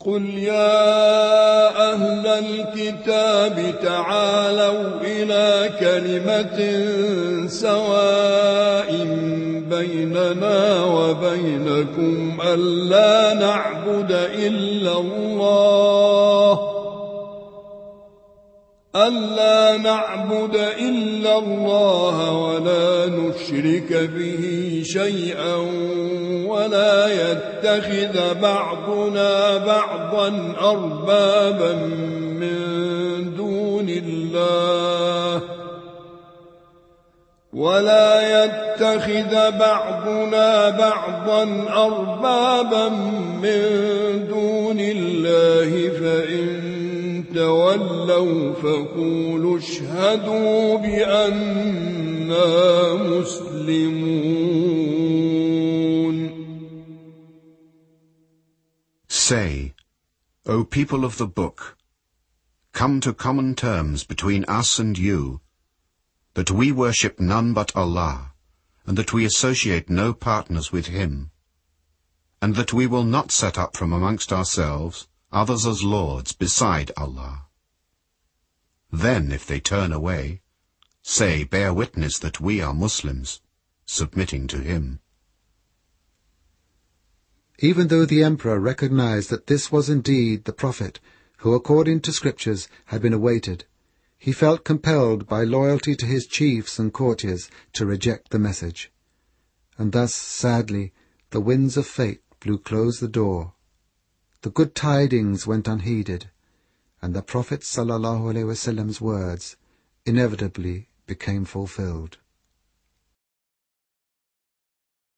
قل يا أهل الكتاب تعالوا إلى كلمة سواء بيننا وبينكم ألا نعبد إلا الله ولا نشرك به شيئا ولا يتخذ بعضنا بعضا أربابا من دون الله فإن تولوا فقولوا اشهدوا بأننا مسلمون. Say, O people of the book, come to common terms between us and you, that we worship none but Allah, and that we associate no partners with Him, and that we will not set up from amongst ourselves others as lords beside Allah. Then, if they turn away, say, bear witness that we are Muslims, submitting to Him. Even though the emperor recognized that this was indeed the prophet who, according to scriptures, had been awaited, he felt compelled by loyalty to his chiefs and courtiers to reject the message. And thus, sadly, the winds of fate blew close the door. The good tidings went unheeded, and the Prophet ﷺ's words inevitably became fulfilled.